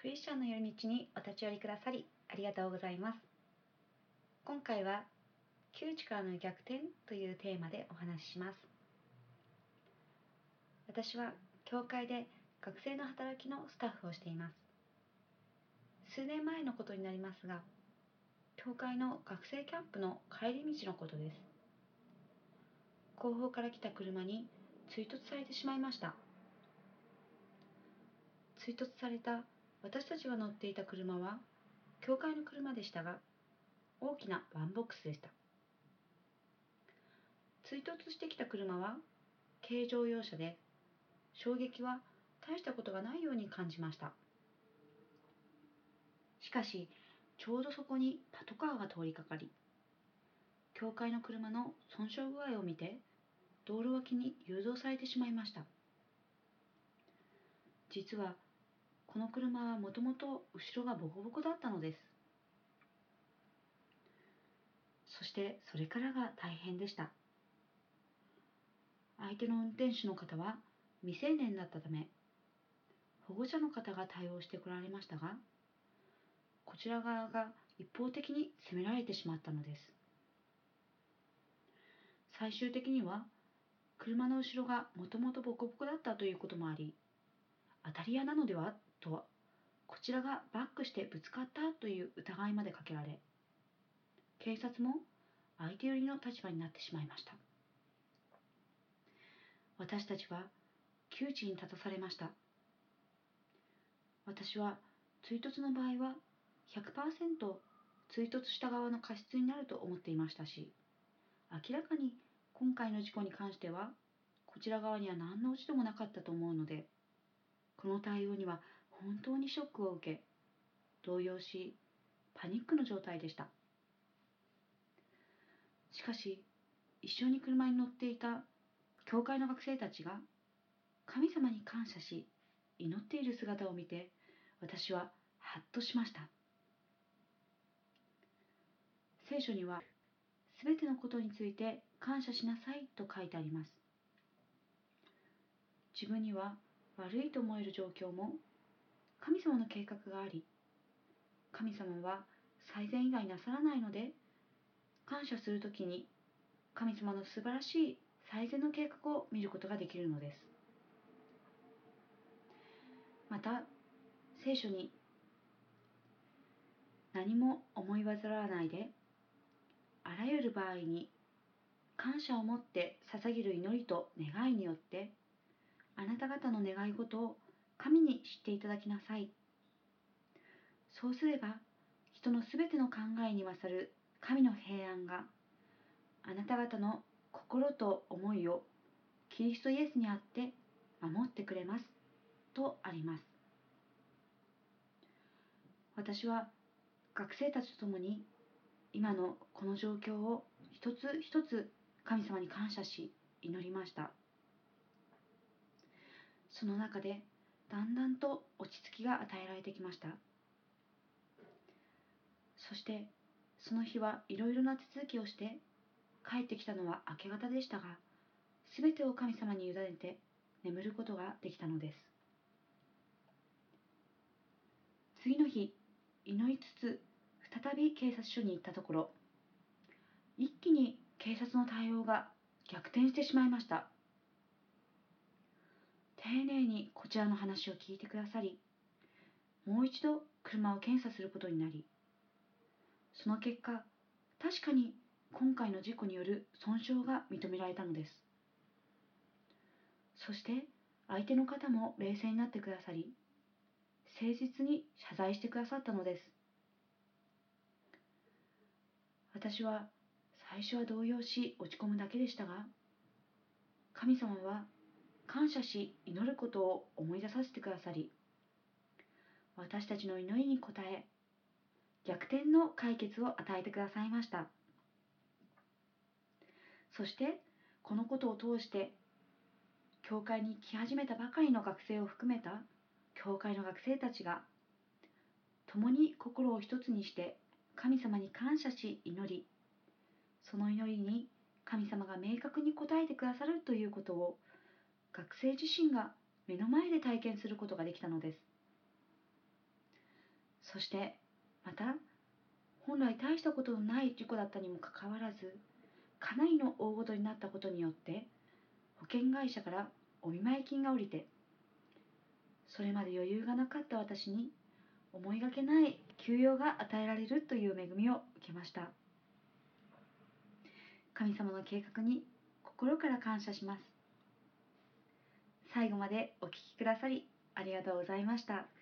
クリスチャンの夜道にお立ち寄りくださりありがとうございます。今回は窮地からの逆転というテーマでお話しします。私は教会で学生の働きのスタッフをしています。数年前のことになりますが、教会の学生キャンプの帰り道のことです。後方から来た車に追突されてしまいました。追突された私たちが乗っていた車は教会の車でしたが、大きなワンボックスでした。追突してきた車は軽乗用車で、衝撃は大したことがないように感じました。しかし、ちょうどそこにパトカーが通りかかり、教会の車の損傷具合を見て、道路脇に誘導されてしまいました。実は、この車はもともと後ろがボコボコだったのです。そしてそれからが大変でした。相手の運転手の方は未成年だったため、保護者の方が対応してこられましたが、こちら側が一方的に責められてしまったのです。最終的には、車の後ろがもともとボコボコだったということもあり、当たり屋なのではと、こちらがバックしてぶつかったという疑いまでかけられ、警察も相手寄りの立場になってしまいました。私たちは窮地に立たされました。私は追突の場合は 100% 追突した側の過失になると思っていましたし、明らかに今回の事故に関してはこちら側には何の落ち度もなかったと思うので、この対応には本当にショックを受け、動揺しパニックの状態でした。しかし、一緒に車に乗っていた教会の学生たちが神様に感謝し祈っている姿を見て、私はハッとしました。聖書にはすべてのことについて感謝しなさいと書いてあります。自分には悪いと思える状況も神様の計画があり、神様は最善以外なさらないので、感謝するときに神様の素晴らしい最善の計画を見ることができるのです。また、聖書に何も思い煩わないで、あらゆる場合に感謝を持って捧げる祈りと願いによって、あなた方の願い事を神に知っていただきなさい。そうすれば、人のすべての考えに勝る神の平安があなた方の心と思いをキリストイエスにあって守ってくれますとあります。私は学生たちと共に今のこの状況を一つ一つ神様に感謝し祈りました。その中でだんだんと落ち着きが与えられてきました。そしてその日はいろいろな手続きをして帰ってきたのは明け方でしたが、すべてを神様に委ねて眠ることができたのです。次の日、祈りつつ再び警察署に行ったところ、一気に警察の対応が逆転してしまいました。丁寧にこちらの話を聞いてくださり、もう一度車を検査することになり、その結果、確かに今回の事故による損傷が認められたのです。そして相手の方も冷静になってくださり、誠実に謝罪してくださったのです。私は最初は動揺し落ち込むだけでしたが、神様は感謝し祈ることを思い出させてくださり、私たちの祈りに応え、逆転の解決を与えてくださいました。そしてこのことを通して、教会に来始めたばかりの学生を含めた教会の学生たちが、共に心を一つにして神様に感謝し祈り、その祈りに神様が明確に応えてくださるということを、学生自身が目の前で体験することができたのです。 そしてまた本来大したことのない事故だったにもかかわらず、かなりの大事になったことによって保険会社からお見舞い金が下りて、それまで余裕がなかった私に思いがけない休養が与えられるという恵みを受けました。神様の計画に心から感謝します。最後までお聞きくださりありがとうございました。